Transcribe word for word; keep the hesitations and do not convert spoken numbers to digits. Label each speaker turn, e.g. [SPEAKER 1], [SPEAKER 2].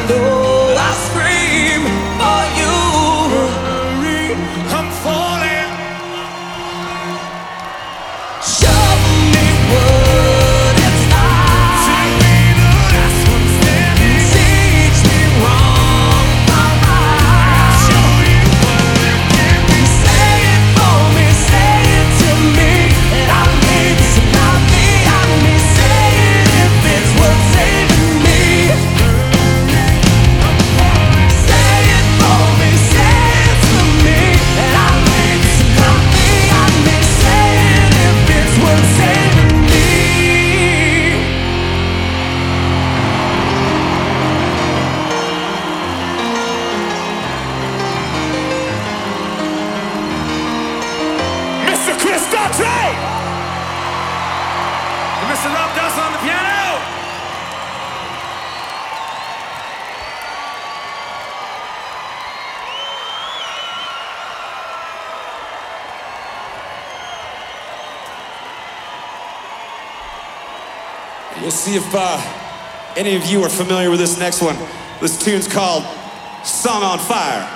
[SPEAKER 1] know I scream for you. I'm falling. Show me what it's like. Tell me the last one standing. Teach me wrong from right. I'll show you what it can be. Say it for me, say it to me. And I need somebody, I need say it if it's worth saving me. Say it for me, say it to me. And I need somebody, I need say it if it's worth saving me. Mister Chris Daughtry! And Mister Rob Dust on the piano!
[SPEAKER 2] We'll see if uh, any of you are familiar with this next one. This tune's called Song on Fire.